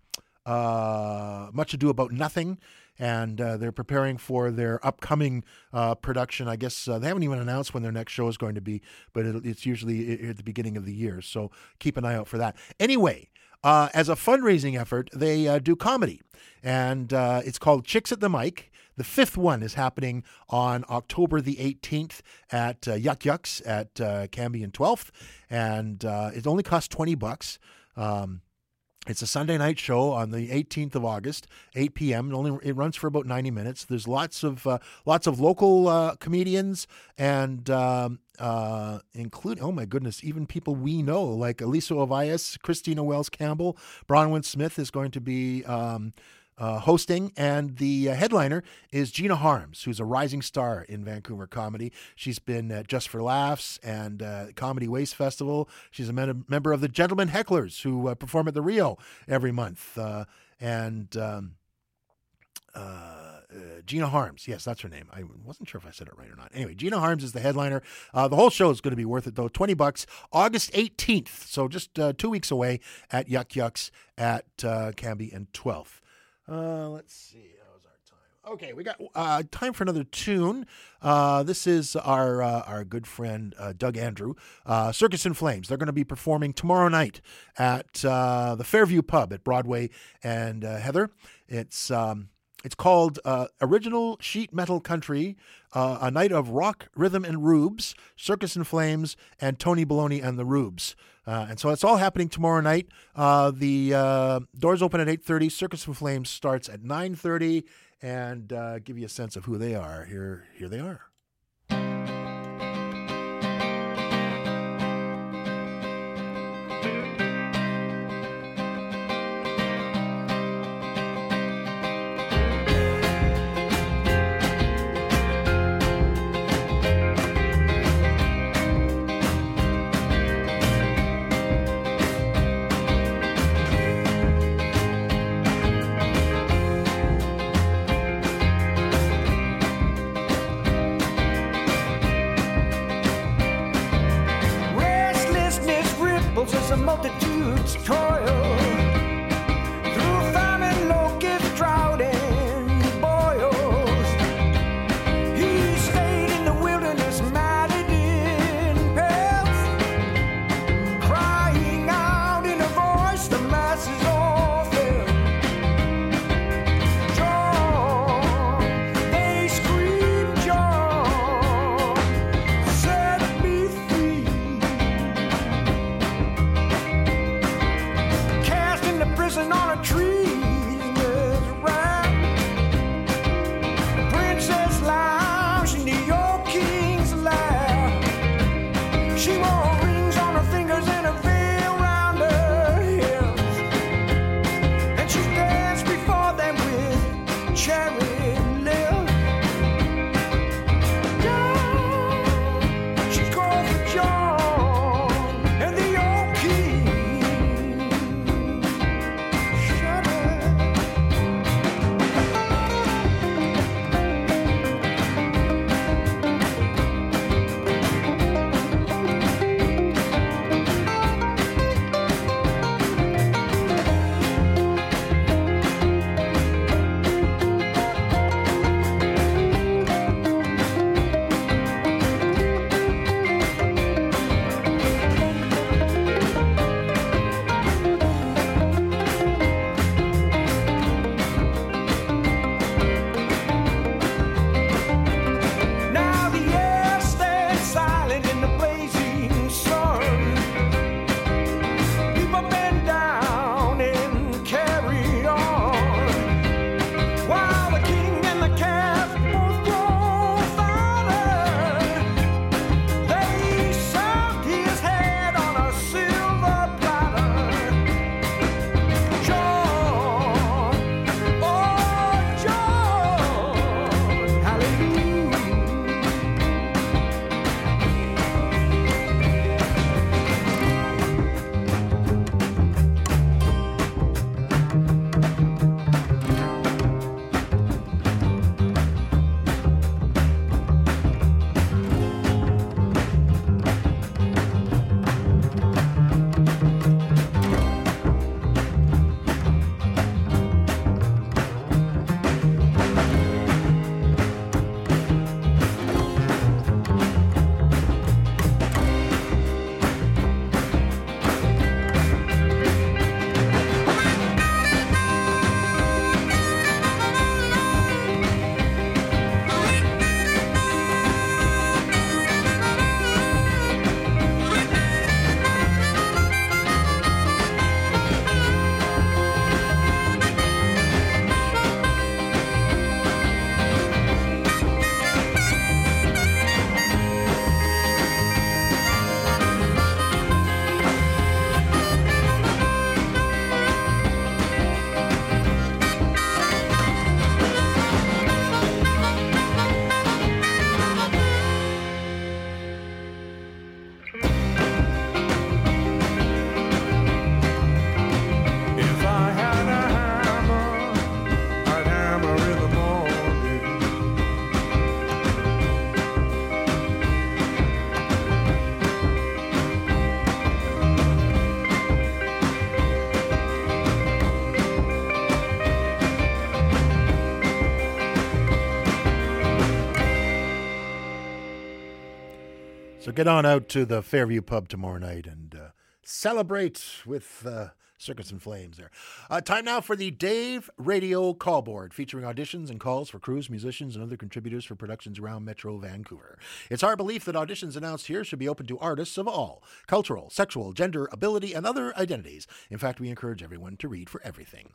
D: uh, Much Ado About Nothing. And uh, they're preparing for their upcoming uh, production. I guess uh, they haven't even announced when their next show is going to be, but it, it's usually at the beginning of the year. So keep an eye out for that. Anyway, uh, as a fundraising effort, they uh, do comedy. And uh, it's called Chicks at the Mic. The fifth one is happening on October the eighteenth at uh, Yuck Yucks at uh, Cambie and twelfth. And uh, it only costs twenty bucks. Um It's a Sunday night show on the eighteenth of August, eight p.m. It only it runs for about ninety minutes. There's lots of uh, lots of local uh, comedians and um, uh, including, oh my goodness, even people we know like Elisa Ovias, Christina Wells Campbell, Bronwyn Smith is going to be um, uh, hosting, and the uh, headliner is Gina Harms, who's a rising star in Vancouver comedy. She's been at Just for Laughs and uh, Comedy Waste Festival. She's a men- member of the Gentlemen Hecklers, who uh, perform at the Rio every month. Uh, and um, uh, uh, Gina Harms, yes, that's her name. I wasn't sure if I said it right or not. Anyway, Gina Harms is the headliner. Uh, the whole show is going to be worth it, though. twenty bucks, August eighteenth. So just uh, two weeks away at Yuck Yucks at uh, Cambie and twelfth. Uh, let's see. How's our time? Okay, we got uh, time for another tune. Uh, this is our uh, our good friend uh, Doug Andrew, uh, Circus in Flames. They're going to be performing tomorrow night at uh, the Fairview Pub at Broadway and uh, Heather. It's um, it's called uh, Original Sheet Metal Country, uh, a night of rock, rhythm, and rubes, Circus in Flames, and Tony Baloney and the Rubes. Uh, and so it's all happening tomorrow night. Uh, the uh, doors open at eight thirty. Circus in Flames starts at nine thirty. And uh, give you a sense of who they are. Here, here they are.
P: a multitude's toil. Through famine, locust, drought, and boils. He stayed in the wilderness, matted in pelts, crying out in a voice the masses all felt. John, they screamed, John, set me free. Cast into prison on a tree was wrapped. The princess lounged into your king's lap. She wore rings on her fingers and a veil round her hips, and she danced before them with cherry lips. John, she called for John and the old king. Now the air stands silent in the blazing sun. People bend down and carry on, while the king and the calf both grow fatter. They served his head on a silver platter. John, oh John, hallelujah. If I had a hammer, I'd hammer in the morning.
D: So get on out to the Fairview Pub tomorrow night and uh, celebrate with uh, Circus and Flames there. Uh, time now for the Dave Radio Call Board, featuring auditions and calls for crews, musicians, and other contributors for productions around Metro Vancouver. It's our belief that auditions announced here should be open to artists of all cultural, sexual, gender, ability, and other identities. In fact, we encourage everyone to read for everything.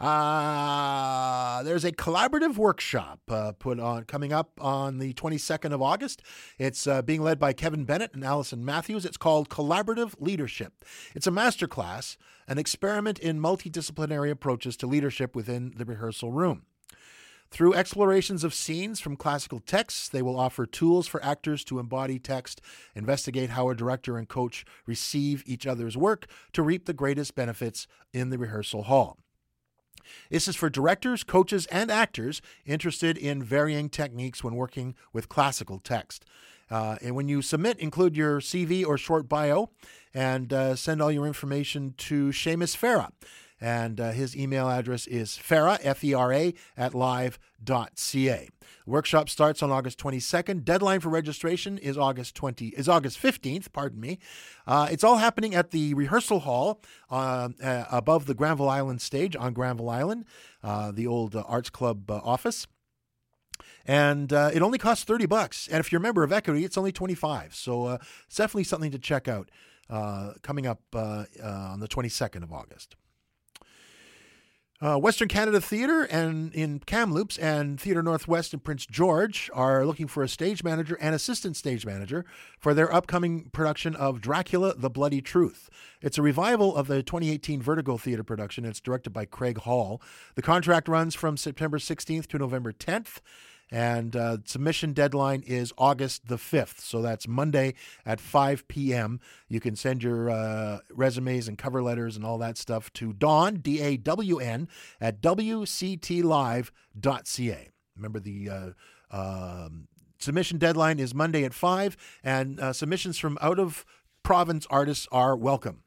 D: Uh, there's a collaborative workshop uh, put on coming up on the twenty-second of August. It's uh, being led by Kevin Bennett and Allison Matthews. It's called Collaborative Leadership. It's a masterclass, an experiment in multidisciplinary approaches to leadership within the rehearsal room. Through explorations of scenes from classical texts, they will offer tools for actors to embody text, investigate how a director and coach receive each other's work to reap the greatest benefits in the rehearsal hall. This is for directors, coaches, and actors interested in varying techniques when working with classical text. Uh, and when you submit, include your C V or short bio, and uh, send all your information to Seamus Farah. And uh, his email address is Farah, F E R A, at live dot c a. Workshop starts on August twenty-second. Deadline for registration is August twentieth, is August fifteenth, pardon me. Uh, it's all happening at the rehearsal hall uh, uh, above the Granville Island stage on Granville Island, uh, the old uh, Arts Club uh, office. And uh, it only costs thirty bucks. And if you're a member of Equity, it's only twenty-five. So uh, it's definitely something to check out uh, coming up uh, uh, on the twenty-second of August. Uh, Western Canada Theatre and in Kamloops and Theatre Northwest in Prince George are looking for a stage manager and assistant stage manager for their upcoming production of Dracula, The Bloody Truth. It's a revival of the twenty eighteen Vertigo Theatre production. It's directed by Craig Hall. The contract runs from September sixteenth to November tenth. And uh, submission deadline is August the fifth. So that's Monday at five p.m. You can send your uh, resumes and cover letters and all that stuff to Dawn, D A W N, at w c t live dot c a. Remember, the uh, uh, submission deadline is Monday at five, and uh, submissions from out-of-province artists are welcome.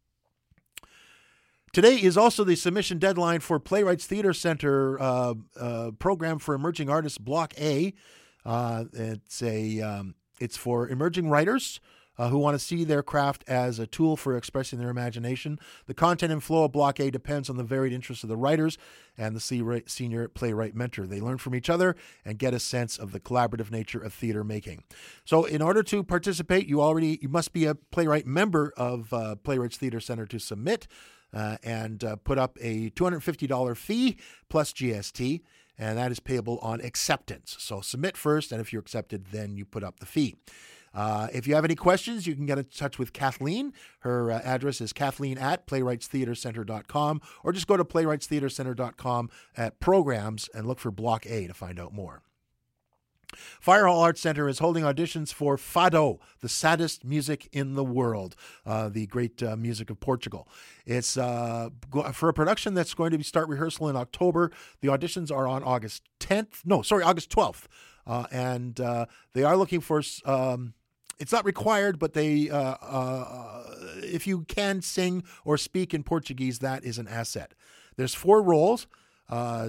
D: Today is also the submission deadline for Playwrights Theatre Center uh, uh, program for emerging artists, Block A. Uh, it's a um, it's for emerging writers uh, who want to see their craft as a tool for expressing their imagination. The content and flow of Block A depends on the varied interests of the writers and the senior playwright mentor. They learn from each other and get a sense of the collaborative nature of theater making. So in order to participate, you already you must be a playwright member of uh, Playwrights Theatre Center to submit. Uh, and uh, put up a two hundred fifty dollars fee plus G S T, and that is payable on acceptance. So submit first, and if you're accepted, then you put up the fee. Uh, if you have any questions, you can get in touch with Kathleen. Her uh, address is Kathleen at playwrights theatre center dot com, or just go to playwrights theatre center dot com at programs and look for Block A to find out more. Firehall Arts Center is holding auditions for Fado, the saddest music in the world, uh, the great uh, music of Portugal. It's uh, for a production that's going to be start rehearsal in October. The auditions are on August tenth. No, sorry, August twelfth. Uh, and uh, they are looking for, um, it's not required, but they, uh, uh, if you can sing or speak in Portuguese, that is an asset. There's four roles. Uh,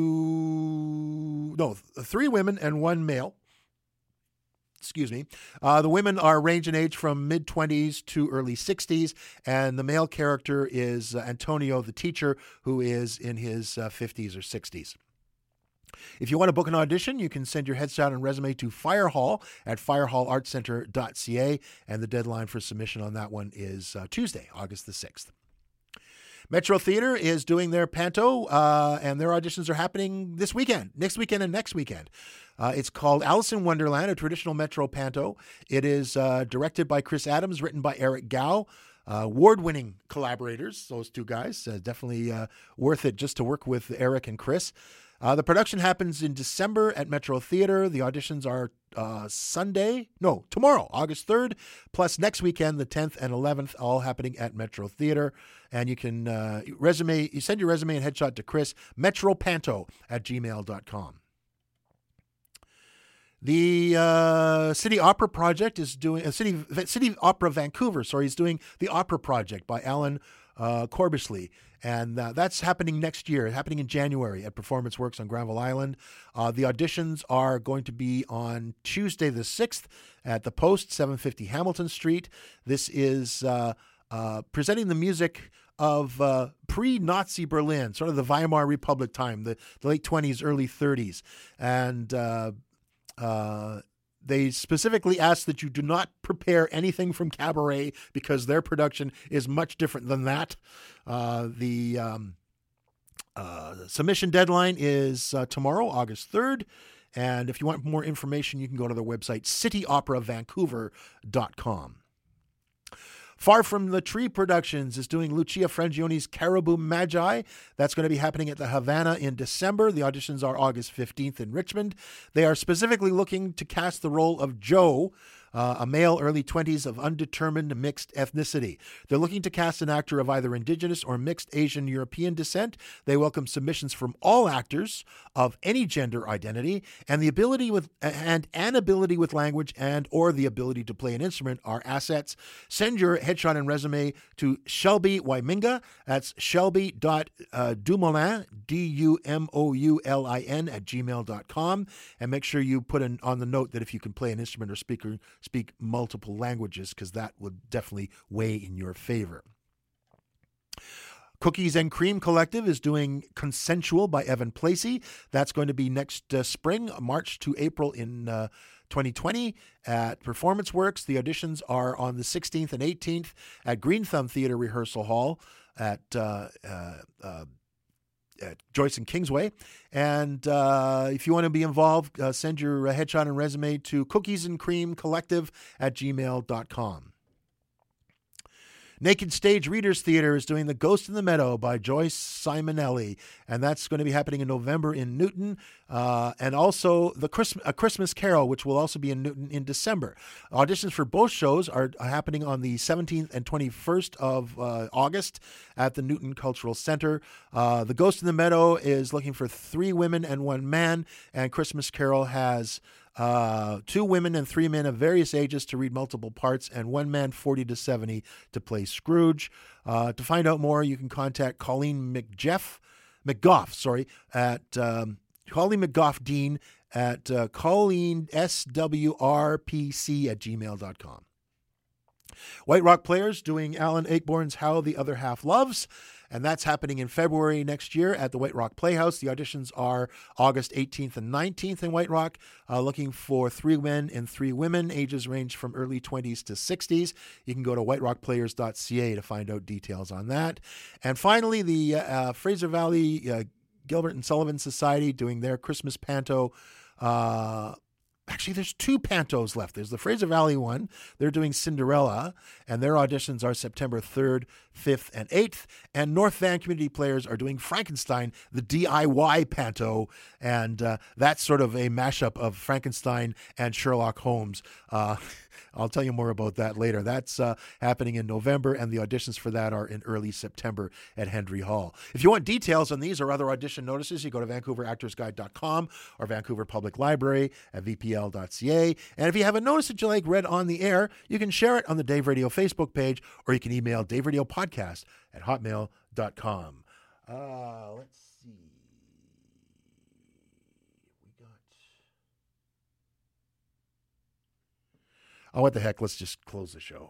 D: two, no, three women and one male. Excuse me. Uh, the women are range in age from mid-twenties to early sixties, and the male character is uh, Antonio, the teacher, who is in his uh, fifties or sixties. If you want to book an audition, you can send your headshot and resume to Firehall at firehall arts center dot c a, and the deadline for submission on that one is uh, Tuesday, August the sixth. Metro Theatre is doing their panto, uh, and their auditions are happening this weekend, next weekend and next weekend. Uh, it's called Alice in Wonderland, a traditional Metro panto. It is uh, directed by Chris Adams, written by Eric Gow. Uh, award-winning collaborators, those two guys. Uh, definitely uh, worth it just to work with Eric and Chris. Uh, the production happens in December at Metro Theatre. The auditions are uh, Sunday, no, tomorrow, August third, plus next weekend, the tenth and eleventh, all happening at Metro Theatre. And you can uh, resume, you send your resume and headshot to Chris, metropanto at gmail dot com. The uh, City Opera Project is doing, uh, City City Opera Vancouver, sorry, is doing the Opera Project by Alan uh, Corbishley. And uh, that's happening next year, happening in January at Performance Works on Granville Island. Uh, the auditions are going to be on Tuesday the sixth at the Post, seven fifty Hamilton Street. This is uh, uh, presenting the music of uh, pre-Nazi Berlin, sort of the Weimar Republic time, the, the late twenties, early thirties. And uh, uh, they specifically ask that you do not prepare anything from Cabaret because their production is much different than that. Uh, the um, uh, submission deadline is uh, tomorrow, August third. And if you want more information, you can go to their website, city opera vancouver dot com. Far From the Tree Productions is doing Lucia Frangione's Caribou Magi. That's going to be happening at the Havana in December. The auditions are August fifteenth in Richmond. They are specifically looking to cast the role of Joe, uh, a male early twenties of undetermined mixed ethnicity. They're looking to cast an actor of either Indigenous or mixed Asian European descent. They welcome submissions from all actors of any gender identity, and the ability with and an ability with language and or the ability to play an instrument are assets. Send your headshot and resume to Shelby Waiminga. That's Shelby.Dumoulin, D U M O U L I N, at gmail dot com. And make sure you put in on the note that if you can play an instrument or speak, or speak multiple languages, because that would definitely weigh in your favor. Cookies and Cream Collective is doing Consensual by Evan Placey. That's going to be next uh, spring, March to April in uh, twenty twenty at Performance Works. The auditions are on the sixteenth and eighteenth at Green Thumb Theatre Rehearsal Hall at, uh, uh, uh, at Joyce and Kingsway. And uh, if you want to be involved, uh, send your uh, headshot and resume to cookies and cream collective at gmail dot com. Naked Stage Readers Theater is doing The Ghost in the Meadow by Joyce Simonelli, and that's going to be happening in November in Newton, uh, and also the Christmas, A Christmas Carol, which will also be in Newton in December. Auditions for both shows are happening on the seventeenth and twenty-first of uh, August at the Newton Cultural Center. Uh, the Ghost in the Meadow is looking for three women and one man, and Christmas Carol has Uh, two women and three men of various ages to read multiple parts, and one man forty to seventy to play Scrooge. Uh, to find out more, you can contact Colleen McJeff, McGough, sorry, at um, Colleen McGough Dean at uh, Colleen S W R P C at gmail dot com. White Rock Players doing Alan Ayckbourn's How the Other Half Loves, and that's happening in February next year at the White Rock Playhouse. The auditions are August eighteenth and nineteenth in White Rock, uh, looking for three men and three women. Ages range from early twenties to sixties. You can go to white rock players dot c a to find out details on that. And finally, the uh, Fraser Valley uh, Gilbert and Sullivan Society doing their Christmas panto. Uh, Actually, there's two pantos left. There's the Fraser Valley one. They're doing Cinderella, and their auditions are September third, fifth, and eighth. And North Van Community Players are doing Frankenstein, the D I Y panto, and uh, that's sort of a mashup of Frankenstein and Sherlock Holmes. Uh, I'll tell you more about that later. That's uh, happening in November, and the auditions for that are in early September at Hendry Hall. If you want details on these or other audition notices, you go to vancouver actors guide dot com or Vancouver Public Library at v p l dot c a. And if you have a notice that you like read on the air, you can share it on the Dave Radio Facebook page, or you can email Dave Radio Podcast at hotmail dot com. Uh, let's see. Oh, what the heck? Let's just close the show.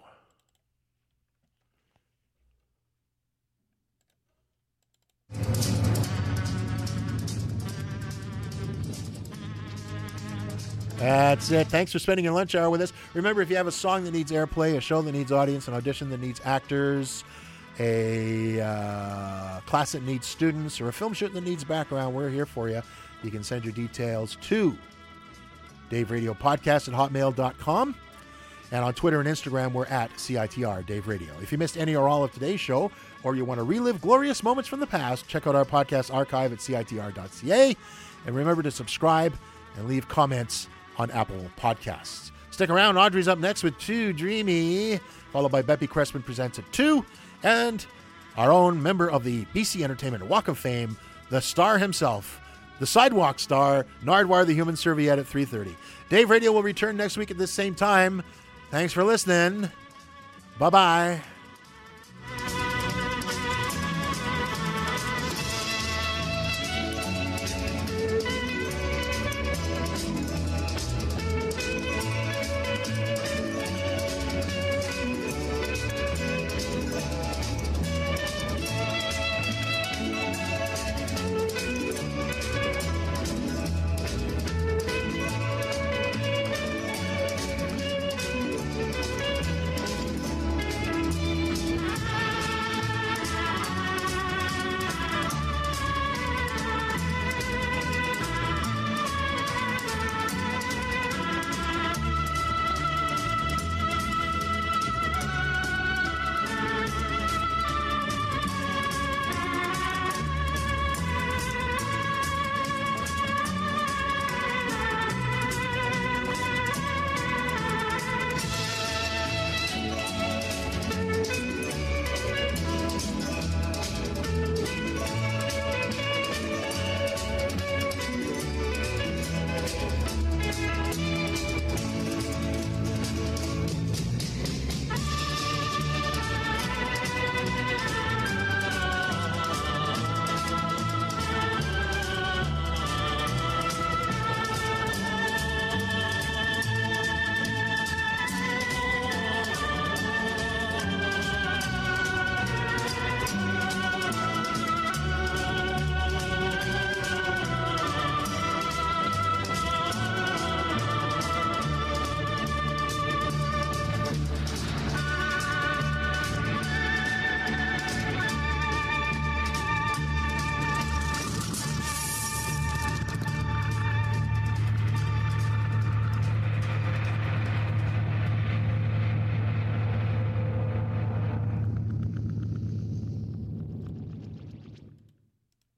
D: That's it. Thanks for spending your lunch hour with us. Remember, if you have a song that needs airplay, a show that needs audience, an audition that needs actors, a uh, class that needs students, or a film shoot that needs background, we're here for you. You can send your details to Dave Radio Podcast at hotmail dot com. And on Twitter and Instagram, we're at C I T R Dave Radio. If you missed any or all of today's show, or you want to relive glorious moments from the past, check out our podcast archive at c i t r dot c a. And remember to subscribe and leave comments on Apple Podcasts. Stick around. Audrey's up next with Too Dreamy, followed by Beppy Crespin Presents at two, and our own member of the B C Entertainment Walk of Fame, the star himself, the sidewalk star, Nardwar the Human Serviette at three thirty. Dave Radio will return next week at this same time. Thanks for listening. Bye-bye.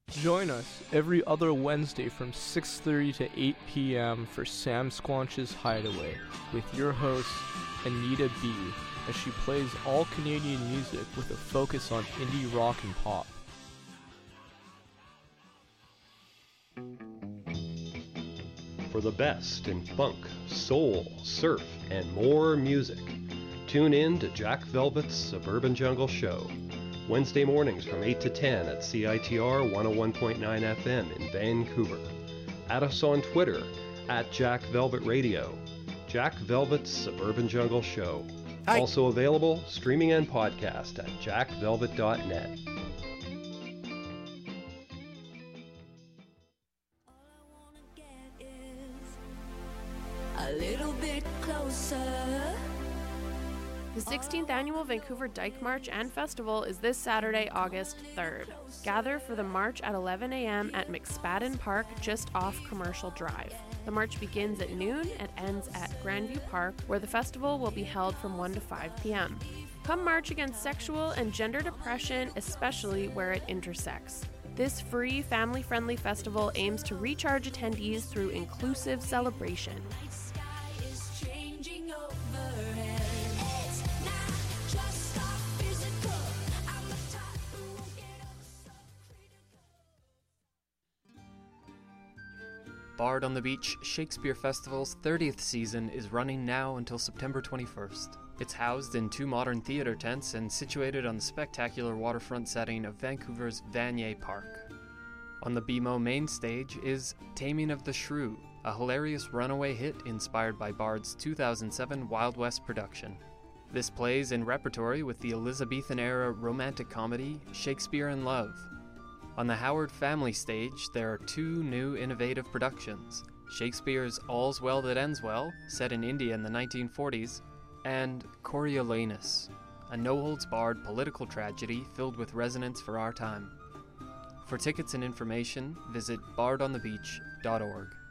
Q: Join us every other Wednesday from six thirty to eight p.m. for Sam Squanch's Hideaway with your host, Anita B., as she plays all Canadian music with a focus on indie rock and pop.
R: For the best in funk, soul, surf, and more music, tune in to Jack Velvet's Suburban Jungle Show, Wednesday mornings from eight to ten at C I T R one oh one point nine F M in Vancouver. Add us on Twitter at Jack Velvet Radio. Jack Velvet's Suburban Jungle Show. Hi. Also available streaming and podcast at jack velvet dot net.
H: A little bit closer.
A: The sixteenth Annual Vancouver Dyke March and Festival is this Saturday, August third. Gather for the march at eleven a.m. at McSpadden Park, just off Commercial Drive. The march begins at noon and ends at Grandview Park, where the festival will be held from one to five p.m. Come march against sexual and gender depression, especially where it intersects. This free, family-friendly festival aims to recharge attendees through inclusive celebration.
S: Bard on the Beach Shakespeare Festival's thirtieth season is running now until September twenty-first. It's housed in two modern theater tents and situated on the spectacular waterfront setting of Vancouver's Vanier Park. On the B M O main stage is Taming of the Shrew, a hilarious runaway hit inspired by Bard's two thousand seven Wild West production. This plays in repertory with the Elizabethan-era romantic comedy Shakespeare in Love. On the Howard Family stage, there are two new innovative productions, Shakespeare's All's Well That Ends Well, set in India in the nineteen forties, and Coriolanus, a no-holds-barred political tragedy filled with resonance for our time. For tickets and information, visit bard on the beach dot org.